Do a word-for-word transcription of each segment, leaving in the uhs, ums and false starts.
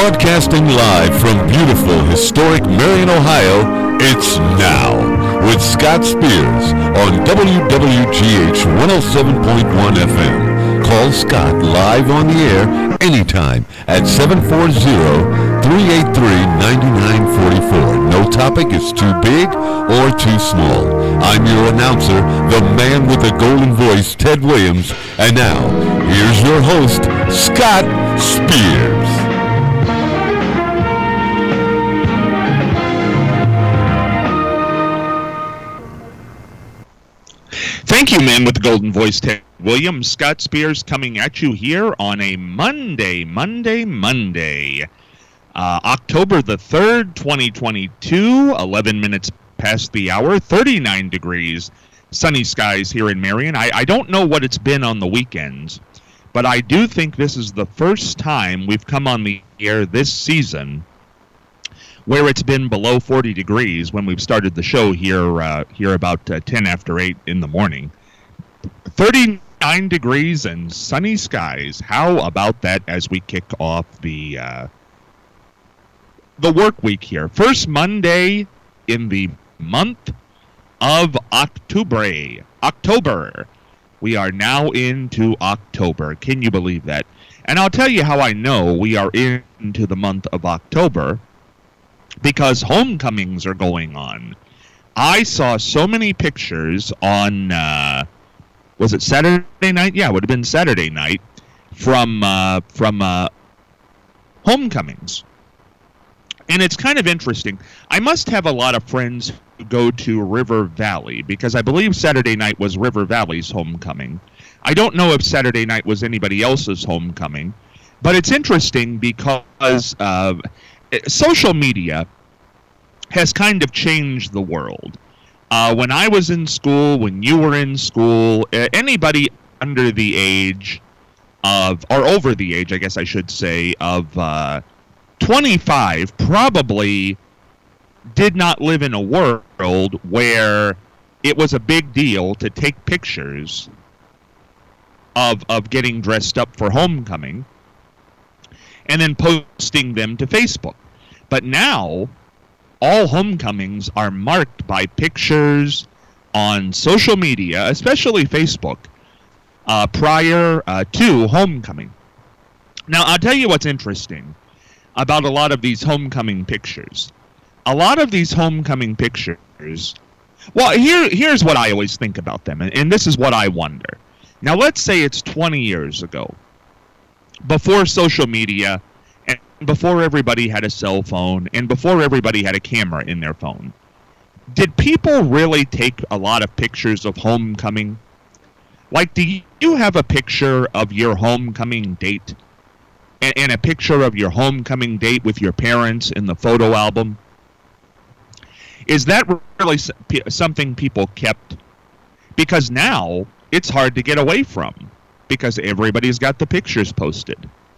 Broadcasting live from beautiful, historic Marion, Ohio, it's Now with Scott Spears on W W G H one oh seven point one F M. Call Scott live on the air anytime at seven four zero, three eight three, nine nine four four. No topic is too big or too small. I'm your announcer, the man with the golden voice, Ted Williams. And now, here's your host, Scott Spears. Thank you, man with the golden voice, Ted Williams. Scott Spears coming at you here on a Monday, Monday, Monday. Uh, October the third, twenty twenty-two, eleven minutes past the hour, thirty-nine degrees, sunny skies here in Marion. I, I don't know what it's been on the weekends, but I do think this is the first time we've come on the air this season where it's been below forty degrees when we've started the show here uh, here about uh, ten after eight in the morning. thirty-nine degrees and sunny skies. How about that as we kick off the uh, the work week here? First Monday in the month of October. October. We are now into October. Can you believe that? And I'll tell you how I know we are into the month of October. Because homecomings are going on. I saw so many pictures on, uh, was it Saturday night? Yeah, it would have been Saturday night from uh, from uh, homecomings. And it's kind of interesting. I must have a lot of friends who go to River Valley because I believe Saturday night was River Valley's homecoming. I don't know if Saturday night was anybody else's homecoming. But it's interesting because uh, social media has kind of changed the world. Uh, when I was in school, when you were in school, uh, anybody under the age of, or over the age, I guess I should say, of uh, twenty-five probably did not live in a world where it was a big deal to take pictures of of getting dressed up for homecoming and then posting them to Facebook. But now, all homecomings are marked by pictures on social media, especially Facebook, uh, prior uh, to homecoming. Now, I'll tell you what's interesting about a lot of these homecoming pictures. A lot of these homecoming pictures, well, here, here's what I always think about them, and, and this is what I wonder. Now, let's say it's twenty years ago, before social media, and before everybody had a cell phone, and before everybody had a camera in their phone. Did people really take a lot of pictures of homecoming? Like, do you have a picture of your homecoming date? And, and a picture of your homecoming date with your parents in the photo album? Is that really something people kept? Because now, it's hard to get away from. Because everybody's got the pictures posted.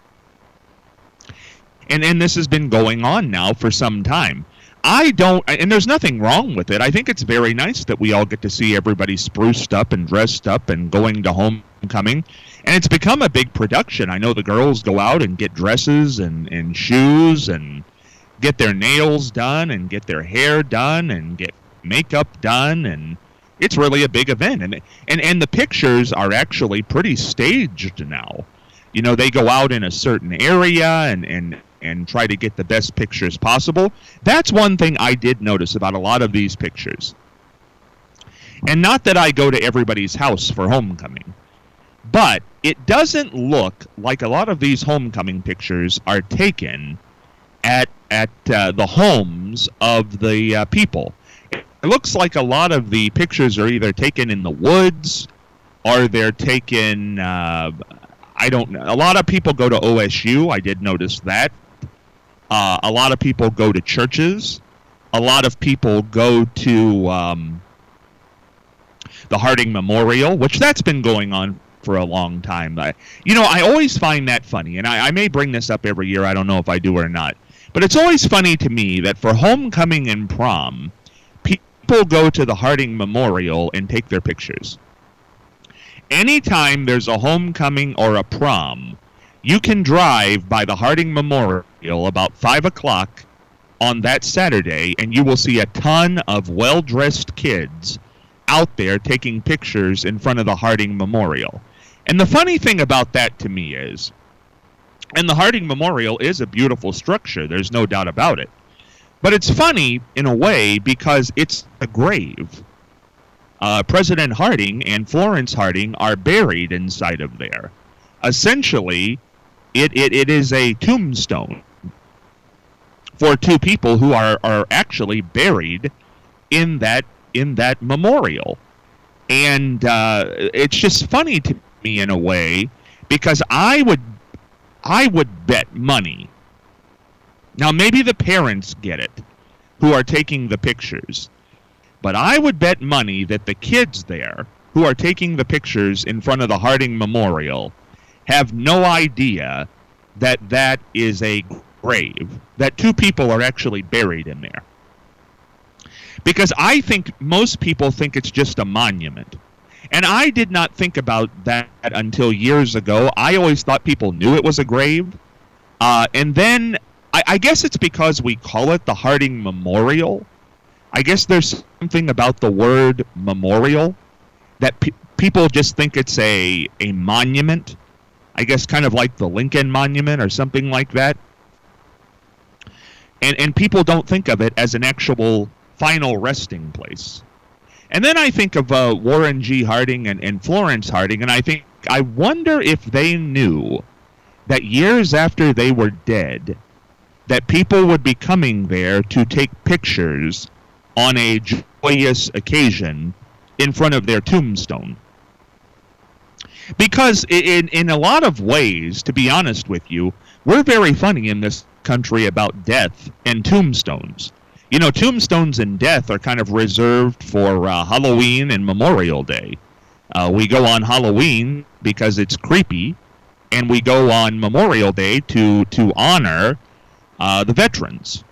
And and this has been going on now for some time. I don't, and there's nothing wrong with it. I think it's very nice that we all get to see everybody spruced up and dressed up and going to homecoming. And it's become a big production. I know the girls go out and get dresses and, and shoes and get their nails done and get their hair done and get makeup done, and it's really a big event. And and and the pictures are actually pretty staged now. You know, they go out in a certain area and, and, and try to get the best pictures possible. That's one thing I did notice about a lot of these pictures. And not that I go to everybody's house for homecoming, but it doesn't look like a lot of these homecoming pictures are taken at at uh, the homes of the uh, people. It looks like a lot of the pictures are either taken in the woods or they're taken... Uh, I don't know. A lot of people go to O S U. I did notice that. Uh, a lot of people go to churches. A lot of people go to um, the Harding Memorial, which that's been going on for a long time. I, you know, I always find that funny, and I, I may bring this up every year. I don't know if I do or not. But it's always funny to me that for homecoming and prom, people go to the Harding Memorial and take their pictures. Anytime there's a homecoming or a prom, You can drive by the Harding Memorial about five o'clock on that Saturday, and you will see a ton of well-dressed kids out there taking pictures in front of the Harding Memorial. And the funny thing about that to me is, and the Harding Memorial is a beautiful structure, there's no doubt about it, but it's funny in a way because it's a grave. Uh, President Harding and Florence Harding are buried inside of there. Essentially, it, it, it is a tombstone for two people who are, are actually buried in that in that memorial. And uh, it's just funny to me in a way because I would I would bet money. Now maybe the parents get it who are taking the pictures, but I would bet money that the kids there who are taking the pictures in front of the Harding Memorial have no idea that that is a grave, that two people are actually buried in there. Because I think most people think it's just a monument. And I did not think about that until years ago. I always thought people knew it was a grave. Uh, and then I, I guess it's because we call it the Harding Memorial. I guess there's something about the word memorial that pe- people just think it's a, a monument. I guess kind of like the Lincoln Monument or something like that. And, and people don't think of it as an actual final resting place. And then I think of uh, Warren G. Harding and, and Florence Harding, and I think, I wonder if they knew that years after they were dead, that people would be coming there to take pictures on a joyous occasion in front of their tombstone. Because in, in a lot of ways, to be honest with you, we're very funny in this country about death and tombstones. You know, tombstones and death are kind of reserved for uh, Halloween and Memorial Day. Uh, we go on Halloween because it's creepy, and we go on Memorial Day to, to honor uh, the veterans.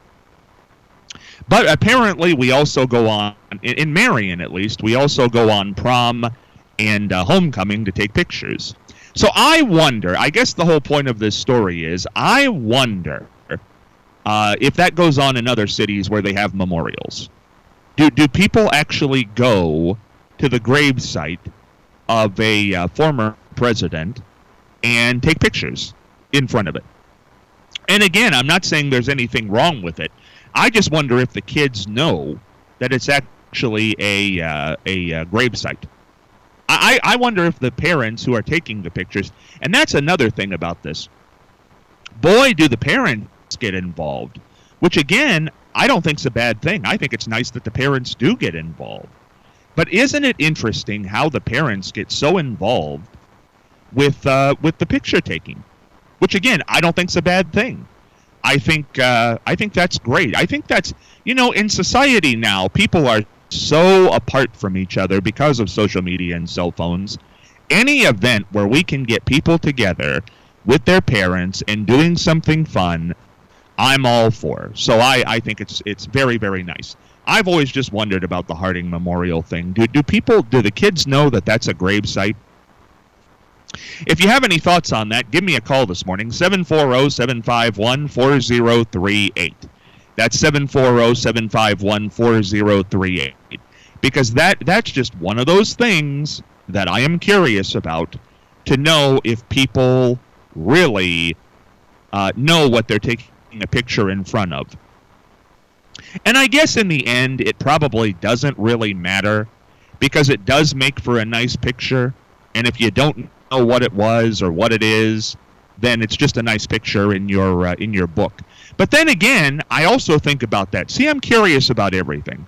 But apparently we also go on, in, in Marion at least, we also go on prom and uh, homecoming to take pictures. So I wonder, I guess the whole point of this story is, I wonder uh, if that goes on in other cities where they have memorials. Do do people actually go to the gravesite of a uh, former president and take pictures in front of it? And again, I'm not saying there's anything wrong with it. I just wonder if the kids know that it's actually a uh, a uh, gravesite. I, I wonder if the parents who are taking the pictures, and that's another thing about this. Boy, do the parents get involved, which again, I don't think is a bad thing. I think it's nice that the parents do get involved. But isn't it interesting how the parents get so involved with uh, with the picture taking? Which again, I don't think is a bad thing. I think uh, I think that's great. I think that's, you know, in society now, people are so apart from each other because of social media and cell phones. Any event where we can get people together with their parents and doing something fun, I'm all for. So I, I think it's it's very, very nice. I've always just wondered about the Harding Memorial thing. Do do people, do the kids know that that's a gravesite? If you have any thoughts on that, give me a call this morning, seven four zero, seven five one, four zero three eight. That's seven four zero, seven five one, four zero three eight. Because that that's just one of those things that I am curious about, to know if people really uh, know what they're taking a picture in front of. And I guess in the end, it probably doesn't really matter, because it does make for a nice picture. And if you don't know what it was or what it is, then it's just a nice picture in your uh, in your book. But then again, I also think about that. See, I'm curious about everything.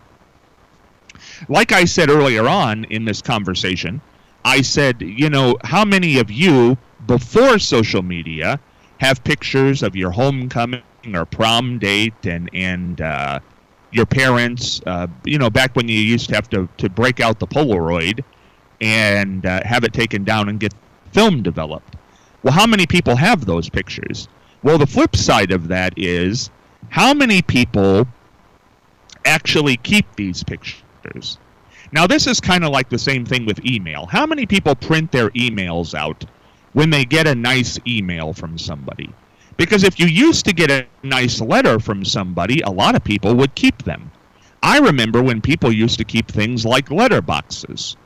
Like I said earlier on in this conversation, I said, you know, how many of you before social media have pictures of your homecoming or prom date and and uh, your parents, uh, you know, back when you used to have to, to break out the Polaroid and uh, have it taken down and get film developed. Well, how many people have those pictures? Well, the flip side of that is, how many people actually keep these pictures? Now, this is kind of like the same thing with email. How many people print their emails out when they get a nice email from somebody. Because if you used to get a nice letter from somebody, a lot of people would keep them. I remember when people used to keep things like letter boxes.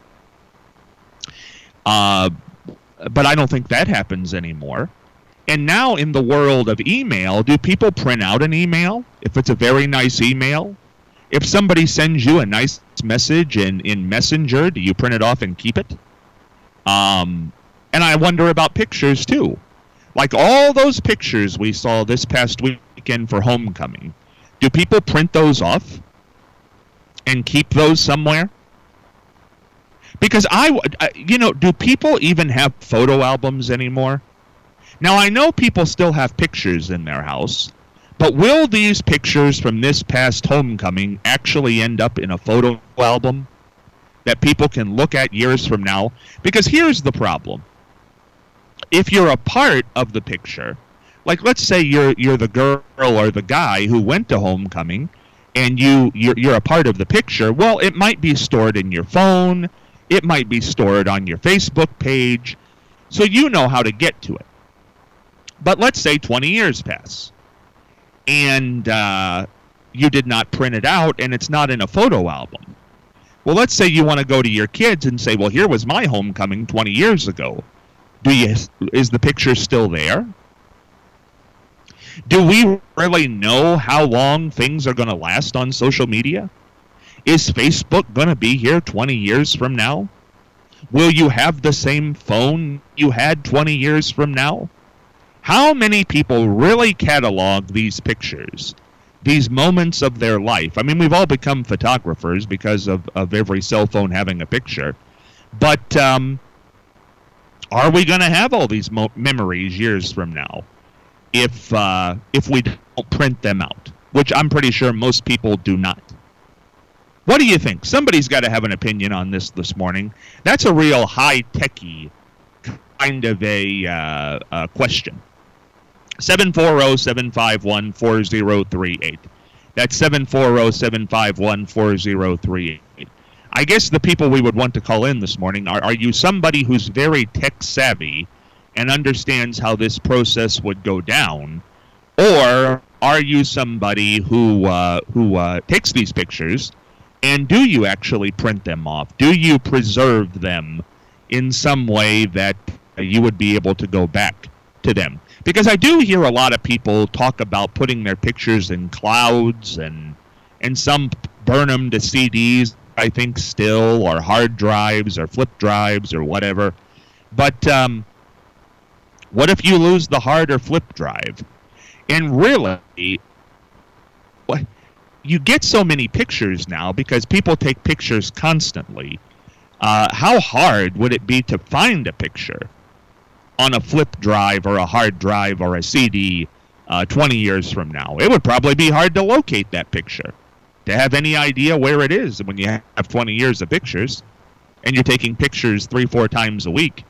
Uh, but I don't think that happens anymore. And now in the world of email, do people print out an email if it's a very nice email? If somebody sends you a nice message in, in Messenger, do you print it off and keep it? Um, and I wonder about pictures too. Like all those pictures we saw this past weekend for homecoming, do people print those off and keep those somewhere? Because I, you know, do people even have photo albums anymore? Now, I know people still have pictures in their house, but will these pictures from this past homecoming actually end up in a photo album that people can look at years from now? Because here's the problem. If you're a part of the picture, like let's say you're you're the girl or the guy who went to homecoming, and you you're, you're a part of the picture, well, it might be stored in your phone, it might be stored on your Facebook page, so you know how to get to it. But let's say twenty years pass, and uh, you did not print it out, and it's not in a photo album. Well, let's say you want to go to your kids and say, well, here was my homecoming twenty years ago. Do you, is the picture still there? Do we really know how long things are going to last on social media? Is Facebook going to be here twenty years from now? Will you have the same phone you had twenty years from now? How many people really catalog these pictures, these moments of their life? I mean, we've all become photographers because of, of every cell phone having a picture. But um, are we going to have all these mo- memories years from now if uh, if we don't print them out? Which I'm pretty sure most people do not. What do you think? Somebody's got to have an opinion on this this morning. That's a real high-techy kind of a uh, uh, question. seven four zero, seven five one, four zero three eight. That's seven four zero, seven five one, four zero three eight. I guess the people we would want to call in this morning are, are you somebody who's very tech-savvy and understands how this process would go down, or are you somebody who uh, who uh, takes these pictures, and do you actually print them off? Do you preserve them in some way that you would be able to go back to them? Because I do hear a lot of people talk about putting their pictures in clouds, and and some burn them to C Ds, I think, still, or hard drives, or flip drives, or whatever. But um, what if you lose the hard or flip drive? And really, what, you get so many pictures now because people take pictures constantly. Uh, how hard would it be to find a picture on a flip drive or a hard drive or a C D uh, twenty years from now? It would probably be hard to locate that picture, to have any idea where it is when you have twenty years of pictures and you're taking pictures three, four times a week.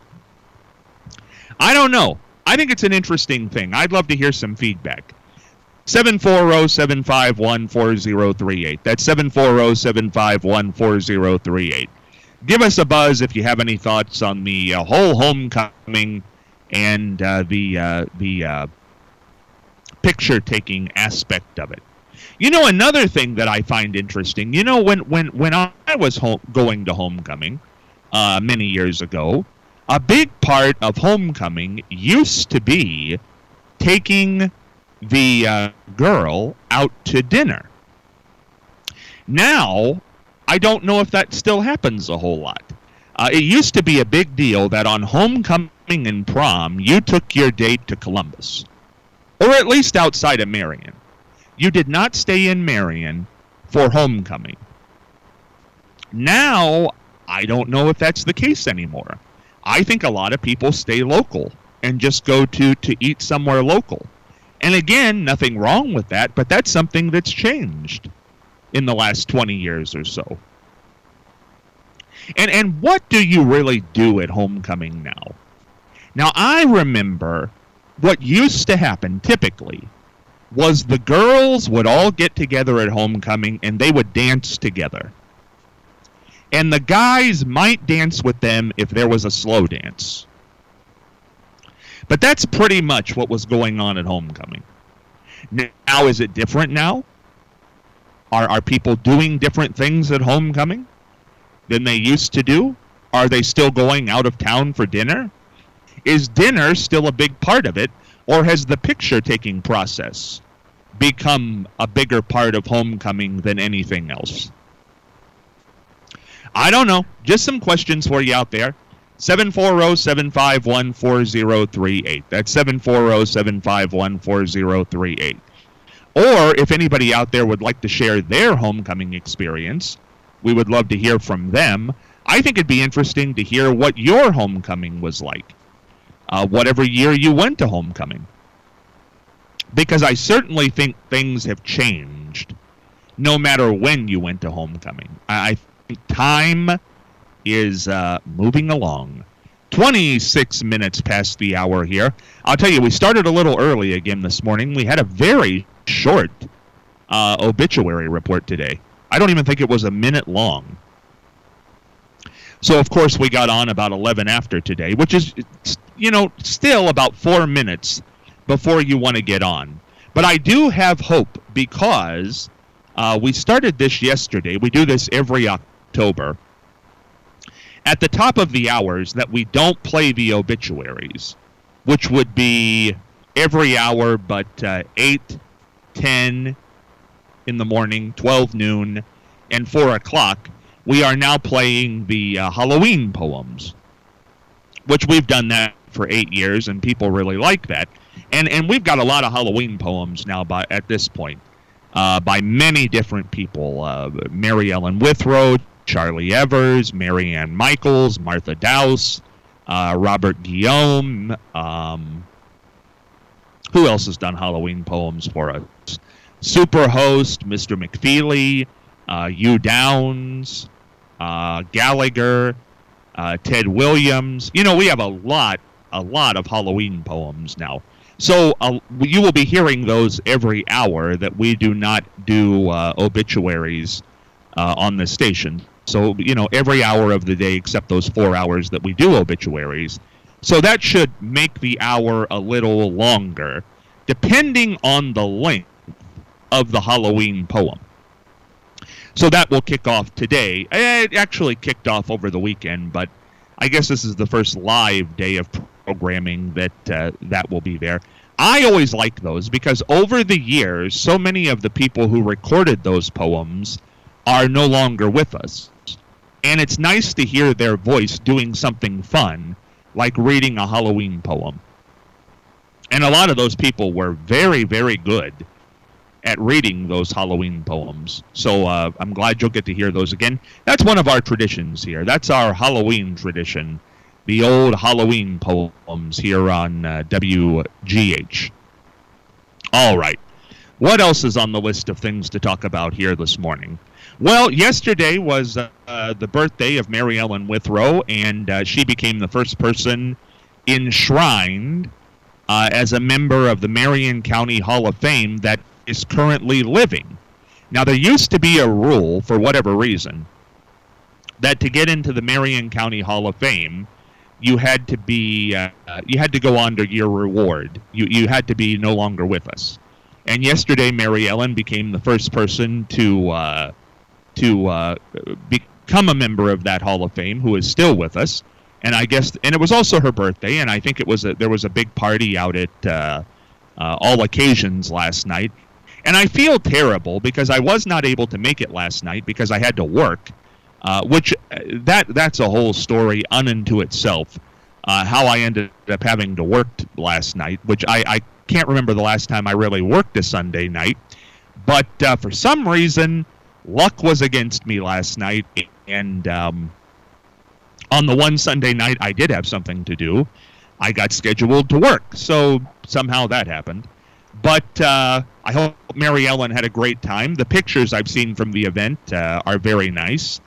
I don't know. I think it's an interesting thing. I'd love to hear some feedback. seven four zero, seven five one, four zero three eight. That's seven four zero, seven five one, four zero three eight. Give us a buzz if you have any thoughts on the uh, whole homecoming and uh, the uh, the uh, picture-taking aspect of it. You know, another thing that I find interesting, you know, when, when, when I was home, going to homecoming uh, many years ago, a big part of homecoming used to be taking the uh, girl out to dinner. Now, I don't know if that still happens a whole lot. Uh, it used to be a big deal that on homecoming and prom, you took your date to Columbus, or at least outside of Marion. You did not stay in Marion for homecoming. Now, I don't know if that's the case anymore. I think a lot of people stay local and just go to, to eat somewhere local. And again, nothing wrong with that, but that's something that's changed in the last twenty years or so. And and what do you really do at homecoming now? Now, I remember what used to happen typically was the girls would all get together at homecoming and they would dance together. And the guys might dance with them if there was a slow dance. But that's pretty much what was going on at homecoming. Now, is it different now? Are are people doing different things at homecoming than they used to do? Are they still going out of town for dinner? Is dinner still a big part of it, or has the picture-taking process become a bigger part of homecoming than anything else? I don't know. Just some questions for you out there. seven four zero, seven five one, four zero three eight. That's seven four zero, seven five one, four zero three eight. Or if anybody out there would like to share their homecoming experience, we would love to hear from them. I think it'd be interesting to hear what your homecoming was like, uh, whatever year you went to homecoming. Because I certainly think things have changed no matter when you went to homecoming. I, I think time is uh, moving along. twenty-six minutes past the hour here. I'll tell you, we started a little early again this morning. We had a very short uh, obituary report today. I don't even think it was a minute long. So, of course, we got on about eleven after today, which is, you know, still about four minutes before you want to get on. But I do have hope because uh, we started this yesterday. We do this every October. At the top of the hours that we don't play the obituaries, which would be every hour but uh, eight, ten in the morning, twelve noon, and four o'clock, we are now playing the uh, Halloween poems, which we've done that for eight years, and people really like that. And and we've got a lot of Halloween poems now by at this point uh, by many different people. Uh, Mary Ellen Withrow, Charlie Evers, Mary Ann Michaels, Martha Dowse, uh, Robert Guillaume. Um, who else has done Halloween poems for us? Superhost, Mister McFeely, uh, Hugh Downs, uh, Gallagher, uh, Ted Williams. You know, we have a lot, a lot of Halloween poems now. So uh, you will be hearing those every hour that we do not do uh, obituaries uh, on the station. So, you know, every hour of the day except those four hours that we do obituaries. So that should make the hour a little longer, depending on the length of the Halloween poem. So that will kick off today. It actually kicked off over the weekend, but I guess this is the first live day of programming that uh, that will be there. I always like those because over the years, so many of the people who recorded those poems are no longer with us. And it's nice to hear their voice doing something fun, like reading a Halloween poem. And a lot of those people were very, very good at reading those Halloween poems. So uh, I'm glad you'll get to hear those again. That's one of our traditions here. That's our Halloween tradition, the old Halloween poems here on uh, W G H. All right. What else is on the list of things to talk about here this morning? Well, yesterday was uh, uh, the birthday of Mary Ellen Withrow, and uh, she became the first person enshrined uh, as a member of the Marion County Hall of Fame that is currently living. Now, there used to be a rule, for whatever reason, that to get into the Marion County Hall of Fame, you had to be uh, you had to go under your reward. You you had to be no longer with us. And yesterday, Mary Ellen became the first person to uh, to uh, become a member of that Hall of Fame, who is still with us. And I guess, and it was also her birthday, and I think it was a, there was a big party out at uh, uh, All Occasions last night. And I feel terrible because I was not able to make it last night because I had to work, uh, which uh, that that's a whole story unto itself. Uh, how I ended up having to work t- last night, which I, I can't remember the last time I really worked a Sunday night. But uh, for some reason, luck was against me last night, and um, on the one Sunday night I did have something to do. I got scheduled to work, so somehow that happened. But uh, I hope Mary Ellen had a great time. The pictures I've seen from the event uh, are very nice.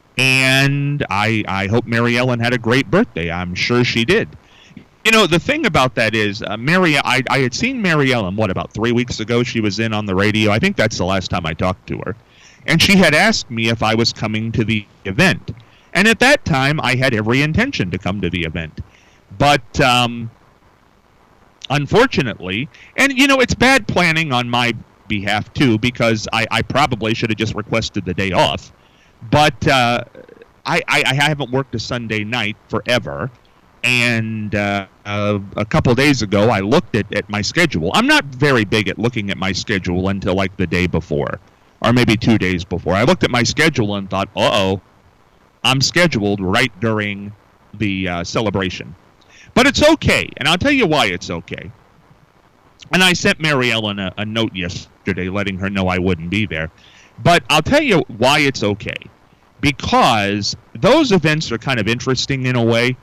And I, I hope Mary Ellen had a great birthday. I'm sure she did. You know, the thing about that is, uh, Mary, I, I had seen Mary Ellen, what, about three weeks ago? She was in on the radio. I think that's the last time I talked to her. And she had asked me if I was coming to the event. And at that time, I had every intention to come to the event. But um, unfortunately, and you know, it's bad planning on my behalf too, because I, I probably should have just requested the day off. But uh, I, I, I haven't worked a Sunday night forever. And uh, uh, a couple days ago, I looked at, at my schedule. I'm not very big at looking at my schedule until like the day before, or maybe two days before. I looked at my schedule and thought, uh-oh, I'm scheduled right during the uh, celebration. But it's okay, and I'll tell you why it's okay. And I sent Mary Ellen a, a note yesterday letting her know I wouldn't be there. But I'll tell you why it's okay. Because those events are kind of interesting in a way.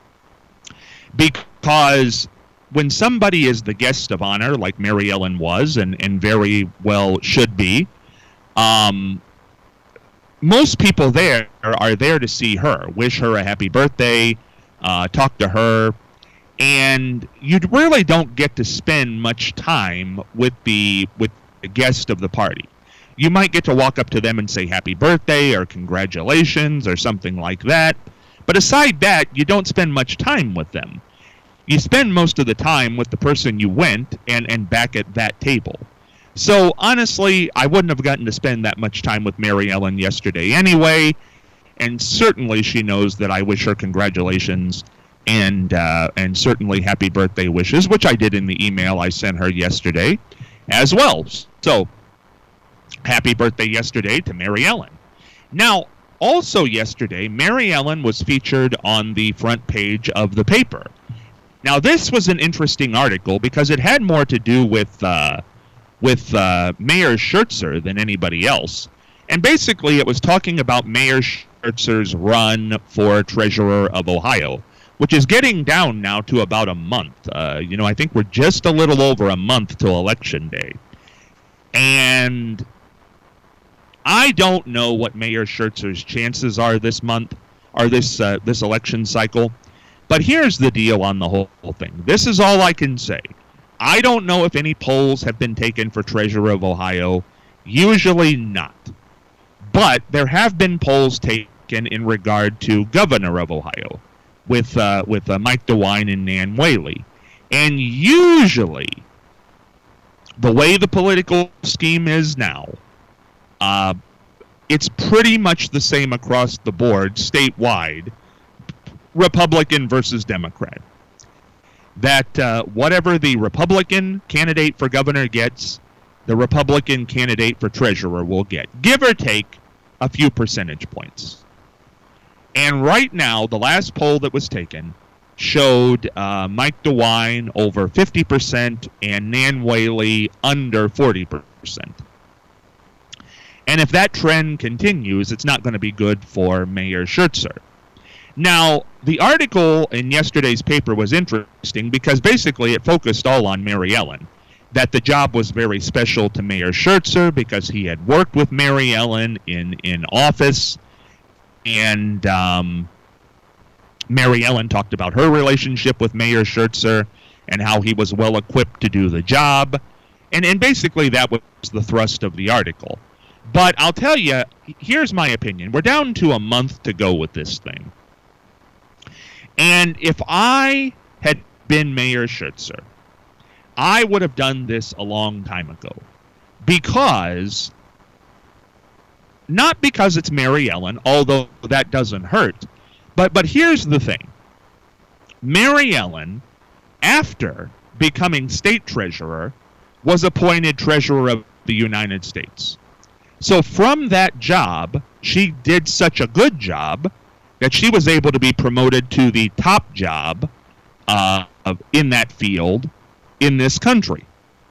Because when somebody is the guest of honor, like Mary Ellen was, and, and very well should be, um, most people there are there to see her, wish her a happy birthday, uh, talk to her, and you really don't get to spend much time with the with the guest of the party. You might get to walk up to them and say happy birthday or congratulations or something like that. But aside that, you don't spend much time with them. You spend most of the time with the person you went and, and back at that table. So honestly, I wouldn't have gotten to spend that much time with Mary Ellen yesterday anyway. And certainly she knows that I wish her congratulations and uh, and certainly happy birthday wishes, which I did in the email I sent her yesterday as well. So happy birthday yesterday to Mary Ellen. Now, also yesterday, Mary Ellen was featured on the front page of the paper. Now, this was an interesting article because it had more to do with uh, with uh, Mayor Schertzer than anybody else. And basically, it was talking about Mayor Schertzer's run for Treasurer of Ohio, which is getting down now to about a month. Uh, you know, I think we're just a little over a month till Election Day. And I don't know what Mayor Schertzer's chances are this month, or this uh, this election cycle. But here's the deal on the whole thing. This is all I can say. I don't know if any polls have been taken for Treasurer of Ohio. Usually not. But there have been polls taken in regard to Governor of Ohio with uh, with uh, Mike DeWine and Nan Whaley. And usually, the way the political scheme is now, Uh, it's pretty much the same across the board, statewide, Republican versus Democrat. That uh, whatever the Republican candidate for governor gets, the Republican candidate for treasurer will get, give or take a few percentage points. And right now, the last poll that was taken showed uh, Mike DeWine over fifty percent and Nan Whaley under forty percent. And if that trend continues, it's not going to be good for Mayor Schertzer. Now, the article in yesterday's paper was interesting because basically it focused all on Mary Ellen. That the job was very special to Mayor Schertzer because he had worked with Mary Ellen in, in office. And um, Mary Ellen talked about her relationship with Mayor Schertzer and how he was well equipped to do the job. And, and basically that was the thrust of the article. But I'll tell you, here's my opinion. We're down to a month to go with this thing. And if I had been Mayor Schertzer, I would have done this a long time ago. Because, not because it's Mary Ellen, although that doesn't hurt, but, but here's the thing. Mary Ellen, after becoming state treasurer, was appointed treasurer of the United States. So from that job, she did such a good job that she was able to be promoted to the top job uh, in that field in this country.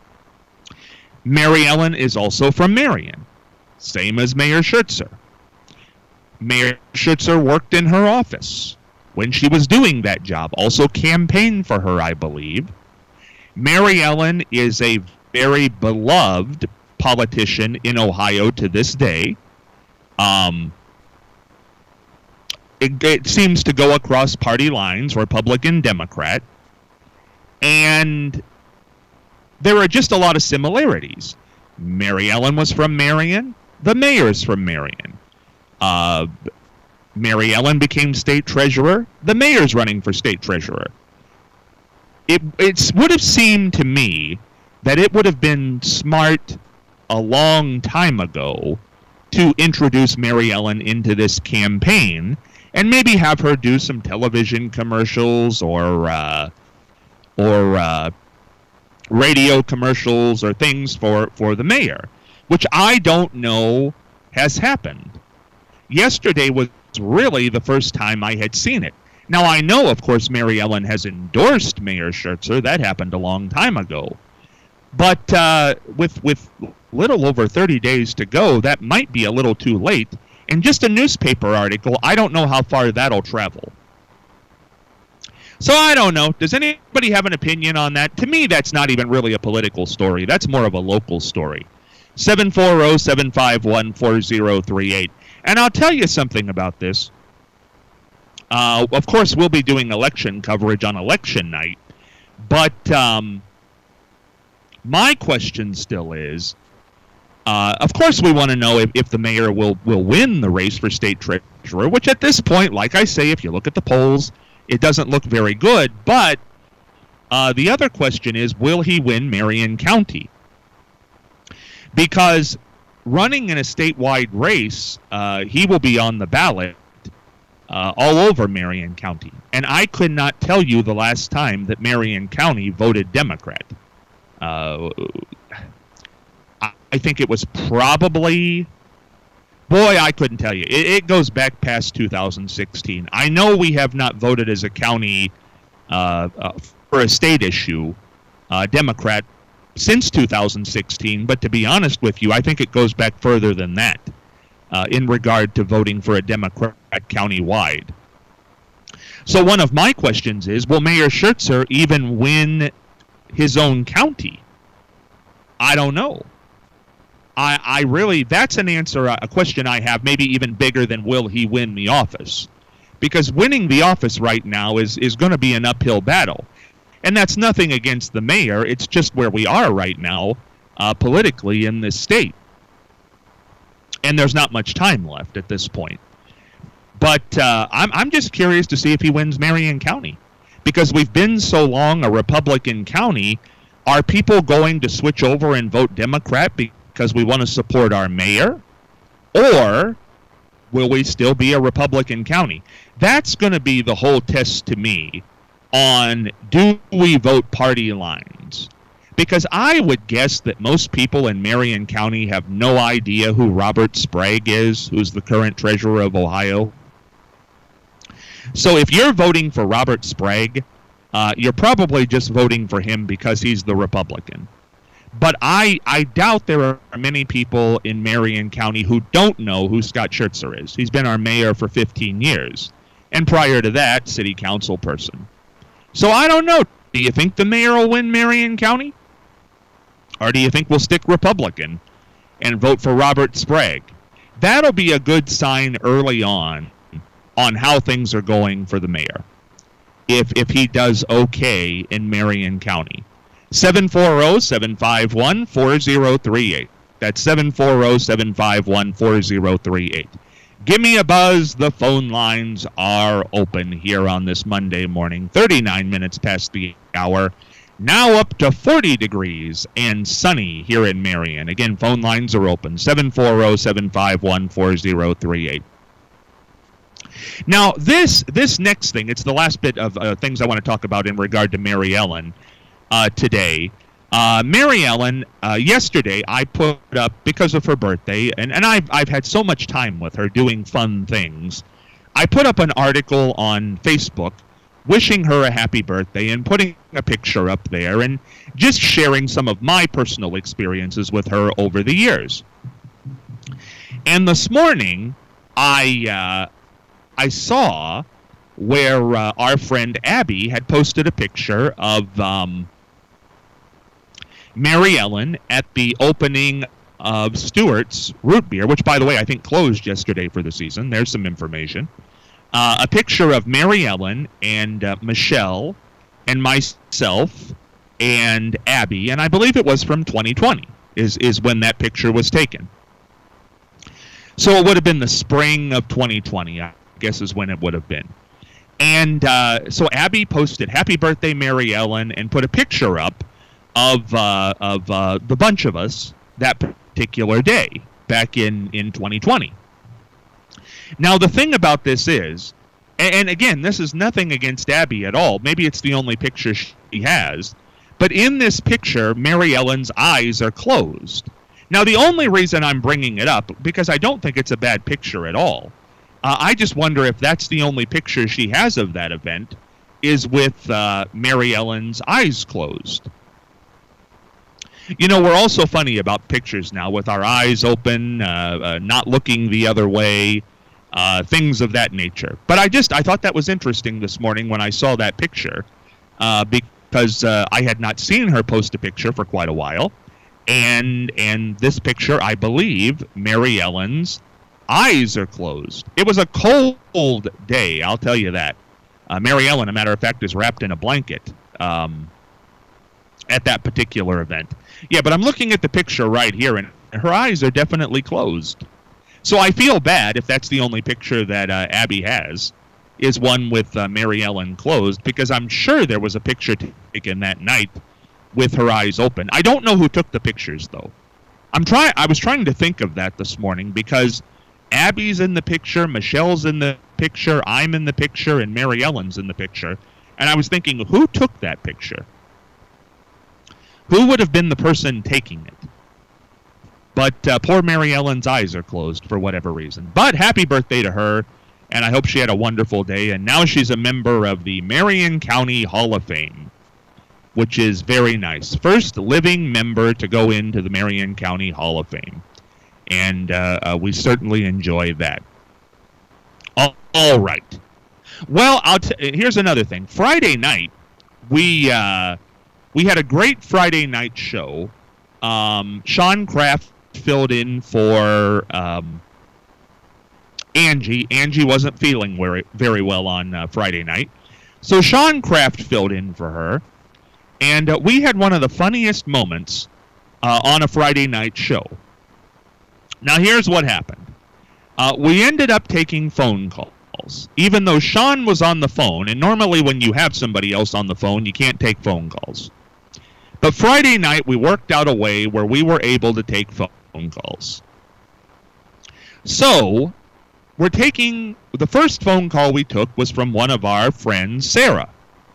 Mary Ellen is also from Marion, same as Mayor Schertzer. Mayor Schertzer worked in her office when she was doing that job, also campaigned for her, I believe. Mary Ellen is a very beloved politician in Ohio to this day. Um, it, it seems to go across party lines, Republican, Democrat, and there are just a lot of similarities. Mary Ellen was from Marion. The mayor's from Marion. Uh, Mary Ellen became state treasurer. The mayor's running for state treasurer. it it's would have seemed to me that it would have been smart a long time ago to introduce Mary Ellen into this campaign and maybe have her do some television commercials or uh, or uh, radio commercials or things for, for the mayor, which I don't know has happened. Yesterday was really the first time I had seen it. Now, I know, of course, Mary Ellen has endorsed Mayor Schertzer. That happened a long time ago. But uh, with with little over thirty days to go, that might be a little too late. And just a newspaper article, I don't know how far that'll travel. So I don't know. Does anybody have an opinion on that? To me, that's not even really a political story. That's more of a local story. seven four zero, seven five one, four zero three eight. And I'll tell you something about this. Uh, of course, we'll be doing election coverage on election night. But um, my question still is, uh, of course we want to know if, if the mayor will, will win the race for state treasurer, which at this point, like I say, if you look at the polls, it doesn't look very good. But uh, the other question is, will he win Marion County? Because running in a statewide race, uh, he will be on the ballot uh, all over Marion County. And I could not tell you the last time that Marion County voted Democrat. Uh, I think it was probably, boy, I couldn't tell you. It, it goes back past two thousand sixteen. I know we have not voted as a county uh, uh, for a state issue, uh, Democrat, since two thousand sixteen, but to be honest with you, I think it goes back further than that uh, in regard to voting for a Democrat countywide. So one of my questions is, will Mayor Schertzer even win his own county? I don't know. I, I really, that's an answer, a question I have, maybe even bigger than will he win the office. Because winning the office right now is, is going to be an uphill battle. And that's nothing against the mayor. It's just where we are right now uh, politically in this state. And there's not much time left at this point. But uh, I'm, I'm just curious to see if he wins Marion County. Because we've been so long a Republican county, are people going to switch over and vote Democrat because we want to support our mayor? Or will we still be a Republican county? That's going to be the whole test to me on, do we vote party lines? Because I would guess that most people in Marion County have no idea who Robert Sprague is, who's the current treasurer of Ohio. So if you're voting for Robert Sprague, uh, you're probably just voting for him because he's the Republican. But I, I doubt there are many people in Marion County who don't know who Scott Schertzer is. He's been our mayor for fifteen years. And prior to that, city council person. So I don't know. Do you think the mayor will win Marion County? Or do you think we'll stick Republican and vote for Robert Sprague? That'll be a good sign early on on how things are going for the mayor. If if he does okay in Marion County. seven four zero, seven five one, four zero three eight. That's seven four zero, seven five one, four zero three eight. Give me a buzz. The phone lines are open here on this Monday morning. thirty-nine minutes past the hour. Now up to forty degrees and sunny here in Marion. Again, phone lines are open. seven four zero, seven five one, four zero three eight. Now, this this next thing, it's the last bit of uh, things I want to talk about in regard to Mary Ellen uh, today. Uh, Mary Ellen, uh, yesterday I put up, because of her birthday, and, and I've, I've had so much time with her doing fun things, I put up an article on Facebook wishing her a happy birthday and putting a picture up there and just sharing some of my personal experiences with her over the years. And this morning, I, uh, I saw where uh, our friend Abby had posted a picture of um, Mary Ellen at the opening of Stewart's Root Beer, which, by the way, I think closed yesterday for the season. There's some information. Uh, a picture of Mary Ellen and uh, Michelle and myself and Abby, and I believe it was from twenty twenty is, is when that picture was taken. So it would have been the spring of twenty twenty, I guess is when it would have been. And uh, so Abby posted "Happy Birthday, Mary Ellen" and put a picture up of uh, of uh, the bunch of us that particular day back in, in twenty twenty. Now, the thing about this is, and, and again, this is nothing against Abby at all. Maybe it's the only picture she has. But in this picture, Mary Ellen's eyes are closed. Now, the only reason I'm bringing it up, because I don't think it's a bad picture at all. Uh, I just wonder if that's the only picture she has of that event, is with uh, Mary Ellen's eyes closed. You know, we're also funny about pictures now, with our eyes open, uh, uh, not looking the other way, uh, things of that nature. But I just, I thought that was interesting this morning when I saw that picture, uh, because uh, I had not seen her post a picture for quite a while. And and this picture, I believe, Mary Ellen's eyes are closed. It was a cold day, I'll tell you that. Uh, Mary Ellen, a matter of fact, is wrapped in a blanket um, at that particular event. Yeah, but I'm looking at the picture right here, and her eyes are definitely closed. So I feel bad if that's the only picture that uh, Abby has, is one with uh, Mary Ellen closed, because I'm sure there was a picture taken that night with her eyes open. I don't know who took the pictures, though. I'm try- I was trying to think of that this morning, because Abby's in the picture, Michelle's in the picture, I'm in the picture, and Mary Ellen's in the picture. And I was thinking, who took that picture? Who would have been the person taking it? But uh, poor Mary Ellen's eyes are closed for whatever reason. But happy birthday to her, and I hope she had a wonderful day. And now she's a member of the Marion County Hall of Fame, which is very nice. First living member to go into the Marion County Hall of Fame. And uh, uh, we certainly enjoy that. All, all right. Well, I'll t- here's another thing. Friday night, we uh, we had a great Friday night show. Um, Sean Kraft filled in for um, Angie. Angie wasn't feeling very, very well on uh, Friday night. So Sean Kraft filled in for her. And uh, we had one of the funniest moments uh, on a Friday night show. Now, here's what happened. Uh, we ended up taking phone calls, even though Sean was on the phone. And normally when you have somebody else on the phone, you can't take phone calls. But Friday night, we worked out a way where we were able to take phone calls. So, we're taking, the first phone call we took was from one of our friends, Sarah.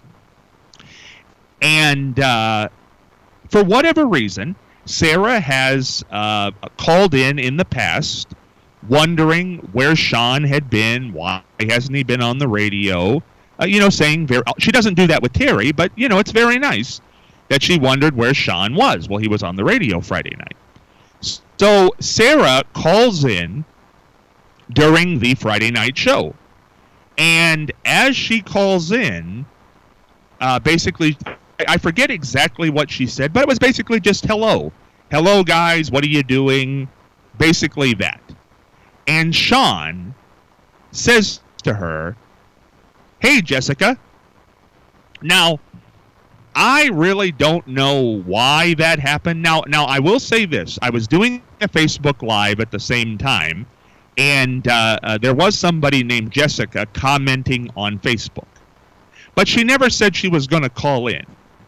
And uh, for whatever reason, Sarah has uh, called in in the past, wondering where Sean had been, why hasn't he been on the radio, uh, you know, saying, very, she doesn't do that with Terry, but, you know, it's very nice that she wondered where Sean was. Well, he was on the radio Friday night. So Sarah calls in during the Friday night show. And as she calls in, uh, basically, I forget exactly what she said, but it was basically just hello. Hello, guys, what are you doing? Basically that. And Sean says to her, hey, Jessica. Now, I really don't know why that happened. Now, now I will say this. I was doing a Facebook Live at the same time, and uh, uh, there was somebody named Jessica commenting on Facebook. But she never said she was going to call in.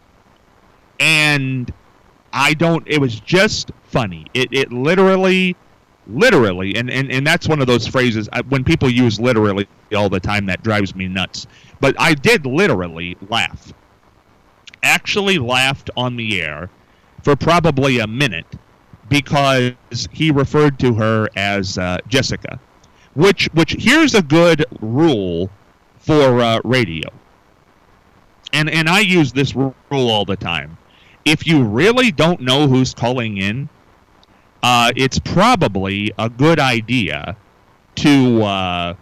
And I don't, it was just funny. It it literally, literally, and, and, and that's one of those phrases, I, when people use literally all the time, that drives me nuts. But I did literally laugh. Actually laughed on the air for probably a minute because he referred to her as uh, Jessica, which which here's a good rule for uh, radio, and and I use this rule all the time. If you really don't know who's calling in, uh, it's probably a good idea to uh,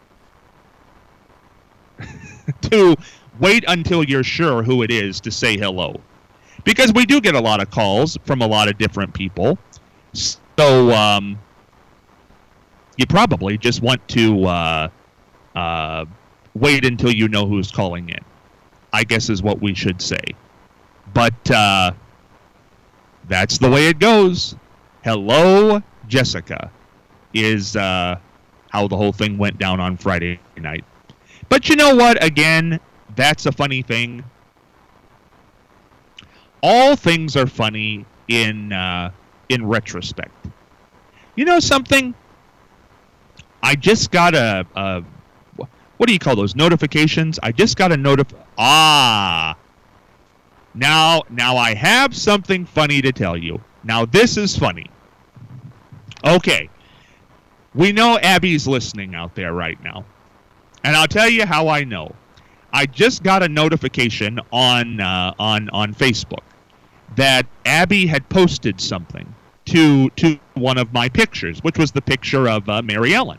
to wait until you're sure who it is to say hello. Because we do get a lot of calls from a lot of different people. So um, you probably just want to uh, uh, wait until you know who's calling in, I guess is what we should say. But uh, that's the way it goes. Hello, Jessica, is uh, how the whole thing went down on Friday night. But you know what? Again, that's a funny thing. All things are funny in uh, in retrospect. You know something? I just got a, a what do you call those notifications? I just got a notif. Ah, now now I have something funny to tell you. Now this is funny. Okay, we know Abby's listening out there right now, and I'll tell you how I know. I just got a notification on uh, on on Facebook that Abby had posted something to to one of my pictures, which was the picture of uh, Mary Ellen.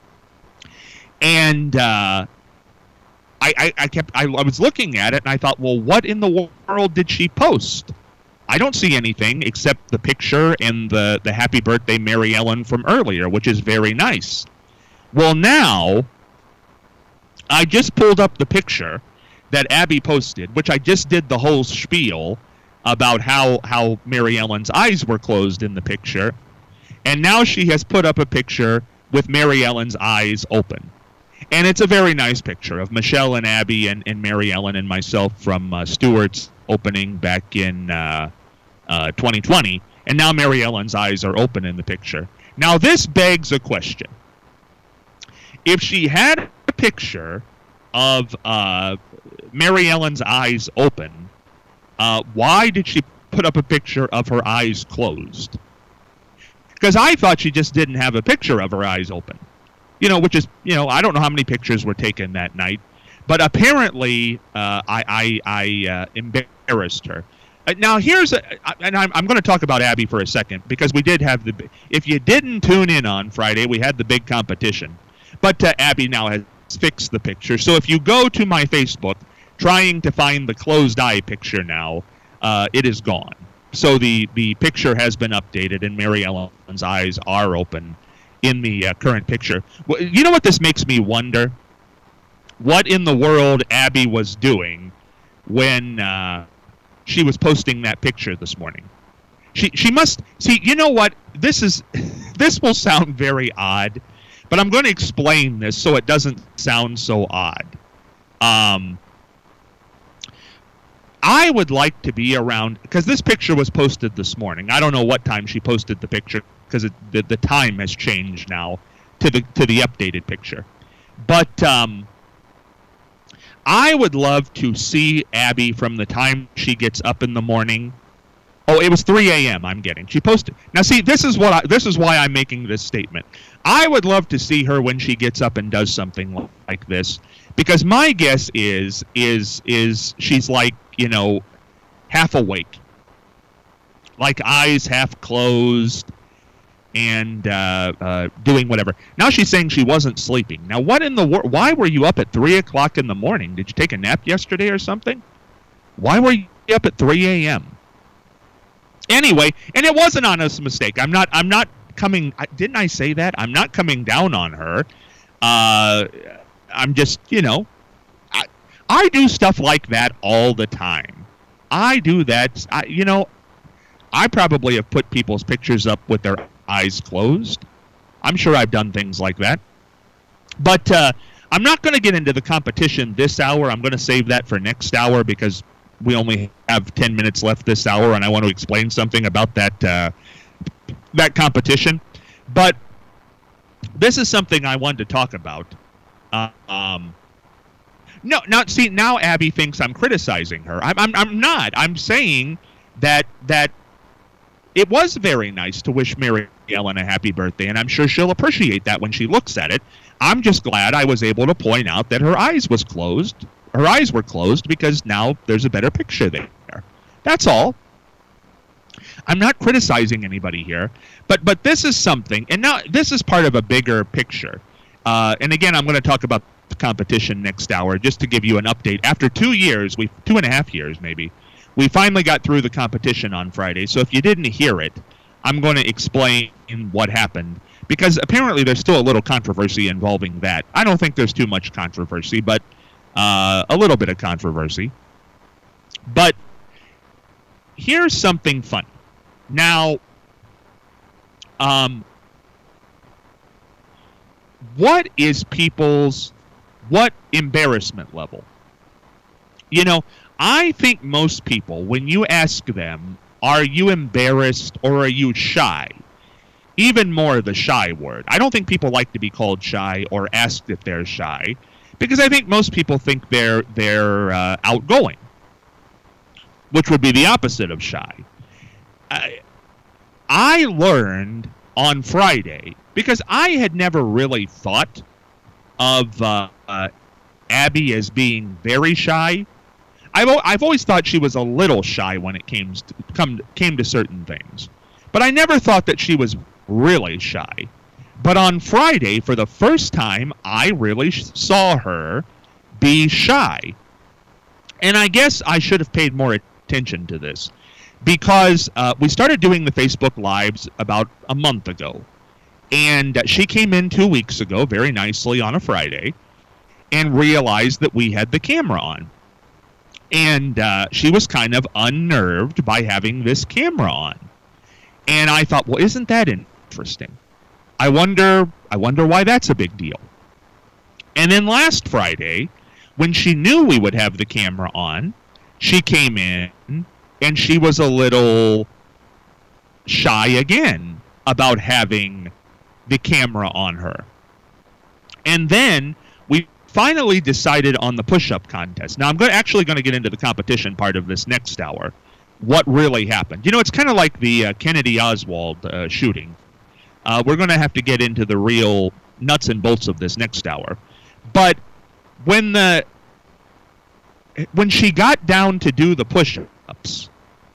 And uh, I, I, I kept I, I was looking at it, and I thought, well, what in the world did she post? I don't see anything except the picture and the, the happy birthday Mary Ellen from earlier, which is very nice. Well, now I just pulled up the picture that Abby posted, which I just did the whole spiel about how, how Mary Ellen's eyes were closed in the picture. And now she has put up a picture with Mary Ellen's eyes open. And it's a very nice picture of Michelle and Abby and, and Mary Ellen and myself from uh, Stewart's opening back in uh, uh, twenty twenty. And now Mary Ellen's eyes are open in the picture. Now this begs a question. If she had a picture of uh, Mary Ellen's eyes open, uh, why did she put up a picture of her eyes closed? Because I thought she just didn't have a picture of her eyes open. You know, which is, you know, I don't know how many pictures were taken that night, but apparently uh, I, I, I uh, embarrassed her. Uh, now, here's, a, and I'm, I'm going to talk about Abby for a second, because we did have the, if you didn't tune in on Friday, we had the big competition. But uh, Abby now has fixed the picture. So if you go to my Facebook, trying to find the closed eye picture now, uh, it is gone. So the, the picture has been updated, and Mary Ellen's eyes are open in the uh, current picture. Well, you know what this makes me wonder? What in the world Abby was doing when uh, she was posting that picture this morning? She she must see. You know what? This is this will sound very odd, but I'm going to explain this so it doesn't sound so odd. Um, I would like to be around, because this picture was posted this morning. I don't know what time she posted the picture, because the, the time has changed now to the to the updated picture. But um, I would love to see Abby from the time she gets up in the morning. Oh, it was three a.m. I'm getting. She posted. Now, see, this is what I, this is why I'm making this statement. I would love to see her when she gets up and does something like this, because my guess is is is she's like, you know, half awake, like eyes half closed, and uh, uh, doing whatever. Now she's saying she wasn't sleeping. Now, what in the world? Why were you up at three o'clock in the morning? Did you take a nap yesterday or something? Why were you up at three a.m.? Anyway, and it was an honest mistake. I'm not. I'm not coming. Didn't I say that? I'm not coming down on her. Uh, I'm just, you know, I, I do stuff like that all the time. I do that. I, you know, I probably have put people's pictures up with their eyes closed. I'm sure I've done things like that. But uh, I'm not going to get into the competition this hour. I'm going to save that for next hour, because we only have ten minutes left this hour, and I want to explain something about that uh, that competition. But this is something I wanted to talk about. Uh, um, no, not see now. Abby thinks I'm criticizing her. I'm, I'm, I'm not. I'm saying that that it was very nice to wish Mary Ellen a happy birthday, and I'm sure she'll appreciate that when she looks at it. I'm just glad I was able to point out that her eyes was closed. Her eyes were closed because now there's a better picture there. That's all. I'm not criticizing anybody here, but but this is something, and now this is part of a bigger picture. Uh, and again, I'm going to talk about the competition next hour, just to give you an update. After two years, we two and a half years maybe, we finally got through the competition on Friday. So if you didn't hear it, I'm going to explain what happened, because apparently there's still a little controversy involving that. I don't think there's too much controversy, but uh, a little bit of controversy. But here's something funny. Now, um, what is people's what embarrassment level? You know, I think most people, when you ask them, are you embarrassed or are you shy? Even more the shy word. I don't think people like to be called shy or asked if they're shy, because I think most people think they're they're uh, outgoing, which would be the opposite of shy. I, I learned on Friday, because I had never really thought of uh, uh, Abby as being very shy. I've I've always thought she was a little shy when it came to, come came to certain things, but I never thought that she was really shy. But on Friday, for the first time, I really sh- saw her be shy. And I guess I should have paid more attention to this, because uh, we started doing the Facebook Lives about a month ago. And uh, she came in two weeks ago very nicely on a Friday and realized that we had the camera on. And uh, she was kind of unnerved by having this camera on. And I thought, well, isn't that interesting? I wonder I wonder why that's a big deal. And then last Friday, when she knew we would have the camera on, she came in and she was a little shy again about having the camera on her. And then we finally decided on the push-up contest. Now, I'm go- actually going to get into the competition part of this next hour, what really happened. You know, it's kind of like the uh, Kennedy Oswald uh, shooting. Uh, we're going to have to get into the real nuts and bolts of this next hour. But when the when she got down to do the push-ups,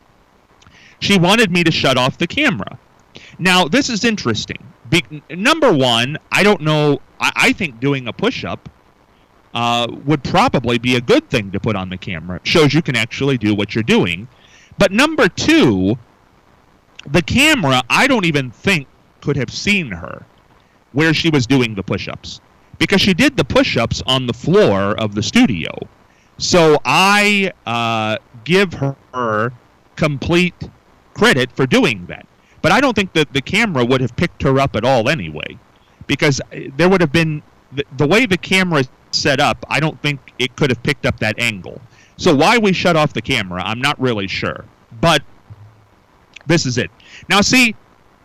she wanted me to shut off the camera. Now, this is interesting. Be- number one, I don't know. I, I think doing a push-up uh, would probably be a good thing to put on the camera. It shows you can actually do what you're doing. But number two, the camera, I don't even think could have seen her where she was doing the push-ups, because she did the push-ups on the floor of the studio. So I uh, give her complete credit for doing that. But I don't think that the camera would have picked her up at all anyway, because there would have been, the, the way the camera is set up, I don't think it could have picked up that angle. So why we shut off the camera, I'm not really sure. But this is it. Now see,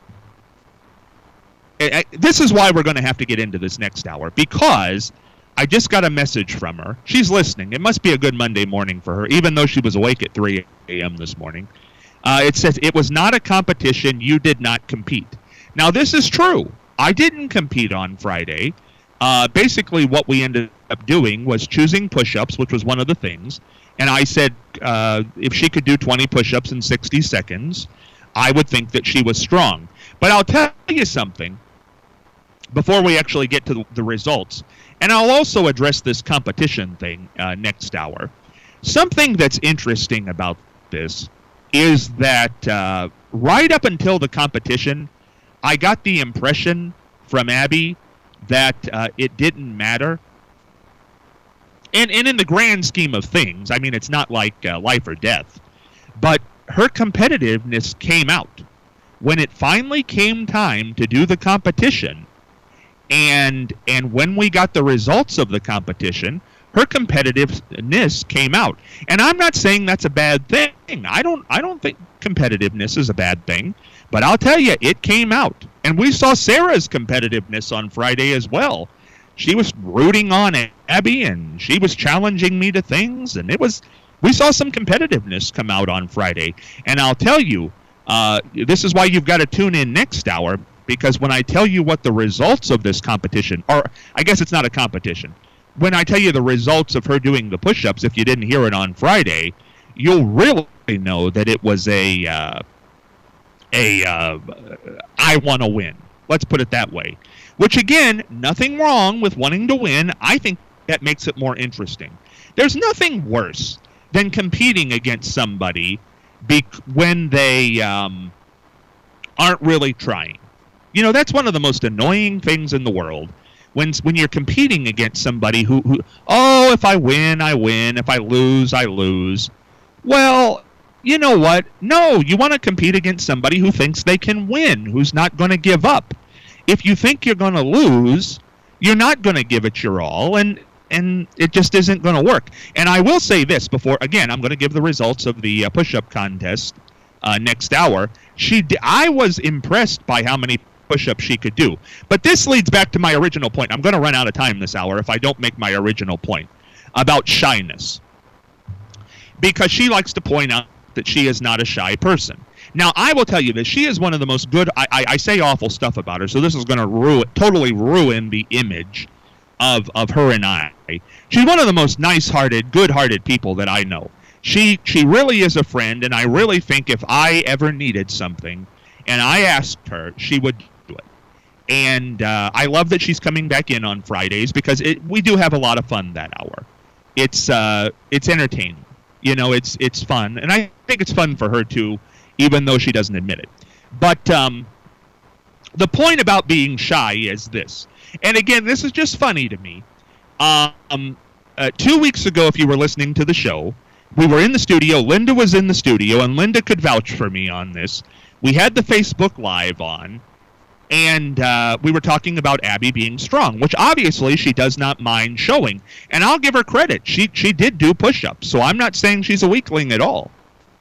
I, I, this is why we're going to have to get into this next hour, because I just got a message from her. She's listening. It must be a good Monday morning for her, even though she was awake at three a.m. this morning. Uh, it says, it was not a competition. You did not compete. Now, this is true. I didn't compete on Friday. Uh, basically, what we ended up doing was choosing push-ups, which was one of the things. And I said uh, if she could do twenty push-ups in sixty seconds, I would think that she was strong. But I'll tell you something before we actually get to the, the results. And I'll also address this competition thing uh, next hour. Something that's interesting about this is that uh, right up until the competition, I got the impression from Abby that uh, it didn't matter. And, and in the grand scheme of things, I mean, it's not like uh, life or death. But her competitiveness came out. When it finally came time to do the competition, and and when we got the results of the competition, her competitiveness came out. And I'm not saying that's a bad thing. I don't I don't think competitiveness is a bad thing. But I'll tell you, it came out. And we saw Sarah's competitiveness on Friday as well. She was rooting on Abby, and she was challenging me to things. And it was we saw some competitiveness come out on Friday. And I'll tell you, uh, this is why you've got to tune in next hour, because when I tell you what the results of this competition, or I guess it's not a competition, when I tell you the results of her doing the push-ups, if you didn't hear it on Friday, you'll really know that it was a, uh, a uh, I want to win. Let's put it that way. Which, again, nothing wrong with wanting to win. I think that makes it more interesting. There's nothing worse than competing against somebody be- when they um, aren't really trying. You know, that's one of the most annoying things in the world. When when you're competing against somebody who, who, oh, if I win, I win. If I lose, I lose. Well, you know what? No, you want to compete against somebody who thinks they can win, who's not going to give up. If you think you're going to lose, you're not going to give it your all. And and it just isn't going to work. And I will say this before, again, I'm going to give the results of the uh, push-up contest uh, next hour. She, d- I was impressed by how many push-ups she could do. But this leads back to my original point. I'm going to run out of time this hour if I don't make my original point about shyness. Because she likes to point out that she is not a shy person. Now, I will tell you this. She is one of the most good, I, I, I say awful stuff about her, so this is going to ruin, totally ruin the image of of her and I. She's one of the most nice-hearted, good-hearted people that I know. She she really is a friend, and I really think if I ever needed something and I asked her, she would do it. And uh, I love that she's coming back in on Fridays because it, we do have a lot of fun that hour. It's uh it's entertaining. You know, it's it's fun, and I think it's fun for her too, even though she doesn't admit it. But um, the point about being shy is this. And again, this is just funny to me. Um, uh, two weeks ago, if you were listening to the show, we were in the studio. Linda was in the studio, and Linda could vouch for me on this. We had the Facebook Live on, and uh, we were talking about Abby being strong, which obviously she does not mind showing. And I'll give her credit. She she did do push-ups, so I'm not saying she's a weakling at all.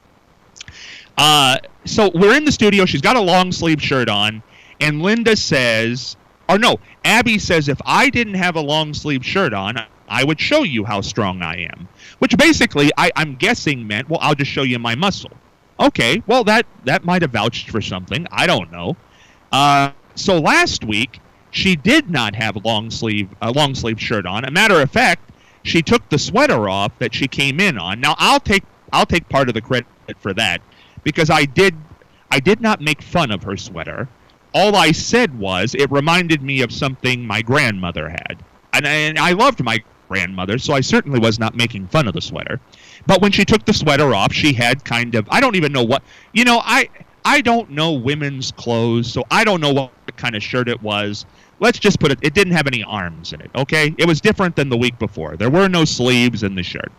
Uh, so we're in the studio. She's got a long-sleeve shirt on, and Linda says... Or no, Abby says, if I didn't have a long-sleeve shirt on, I would show you how strong I am. Which basically, I, I'm guessing meant, well, I'll just show you my muscle. Okay, well, that, that might have vouched for something. I don't know. Uh, so last week, she did not have a long-sleeve a long-sleeve shirt on. A matter of fact, she took the sweater off that she came in on. Now, I'll take I'll take part of the credit for that because I did I did not make fun of her sweater. All I said was it reminded me of something my grandmother had. And I, and I loved my grandmother, so I certainly was not making fun of the sweater. But when she took the sweater off, she had kind of, I don't even know what, you know, I I don't know women's clothes, so I don't know what kind of shirt it was. Let's just put it, it didn't have any arms in it, okay? It was different than the week before. There were no sleeves in the shirt.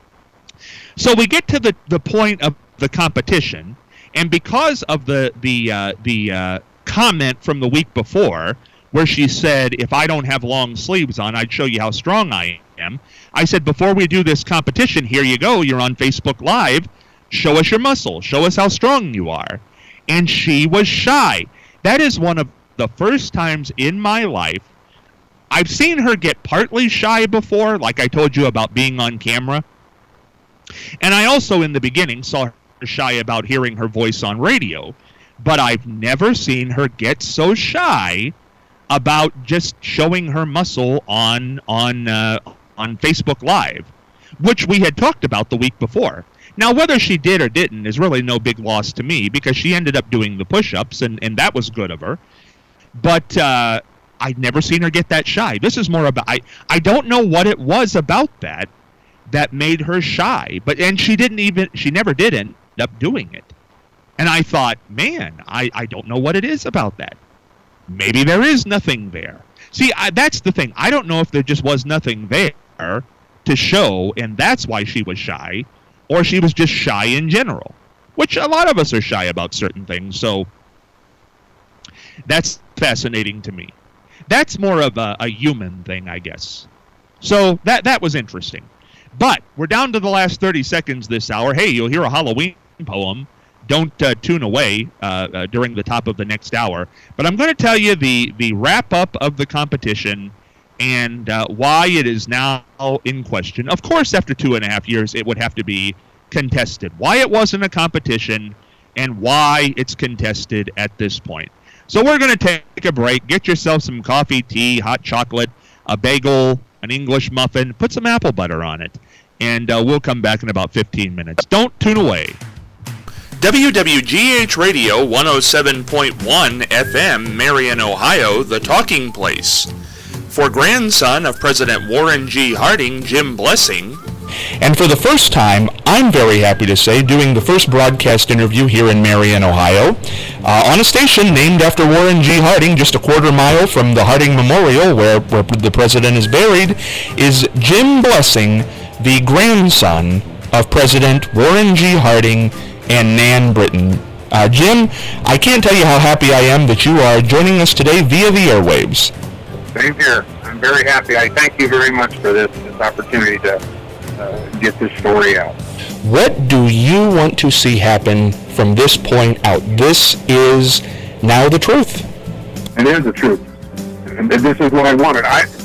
So we get to the, the point of the competition, and because of the, the, uh, the, uh, comment from the week before where she said, if I don't have long sleeves on, I'd show you how strong I am. I said, before we do this competition, here you go. You're on Facebook Live. Show us your muscle. Show us how strong you are. And she was shy. That is one of the first times in my life I've seen her get partly shy before, like I told you about being on camera. And I also, in the beginning, saw her shy about hearing her voice on radio. But I've never seen her get so shy about just showing her muscle on on uh, on Facebook Live, which we had talked about the week before. Now, whether she did or didn't is really no big loss to me because she ended up doing the push-ups, and, and that was good of her. But uh, I'd never seen her get that shy. This is more about, I, I don't know what it was about that that made her shy. But and she didn't even, she never did end up doing it. And I thought, man, I, I don't know what it is about that. Maybe there is nothing there. See, I, that's the thing. I don't know if there just was nothing there to show, and that's why she was shy, or she was just shy in general, which a lot of us are shy about certain things. So that's fascinating to me. That's more of a, a human thing, I guess. So that that was interesting. But we're down to the last thirty seconds this hour. Hey, you'll hear a Halloween poem. Don't uh, tune away uh, uh, during the top of the next hour. But I'm going to tell you the, the wrap-up of the competition and uh, why it is now in question. Of course, after two and a half years, it would have to be contested. Why it wasn't a competition and why it's contested at this point. So we're going to take a break. Get yourself some coffee, tea, hot chocolate, a bagel, an English muffin. Put some apple butter on it. And uh, we'll come back in about fifteen minutes. Don't tune away. W W G H Radio one oh seven point one F M, Marion, Ohio, the talking place. For grandson of President Warren G. Harding, Jim Blessing. And for the first time, I'm very happy to say, doing the first broadcast interview here in Marion, Ohio, uh, on a station named after Warren G. Harding, just a quarter mile from the Harding Memorial, where, where the president is buried, is Jim Blessing, the grandson of President Warren G. Harding and Nan Britton. Uh, Jim, I can't tell you how happy I am that you are joining us today via the airwaves. Same here. I'm I'm very happy. I thank you very much for this, this opportunity to uh, get this story out. What do you want to see happen from this point out? This is now the truth. It is the truth. And this is what I wanted. I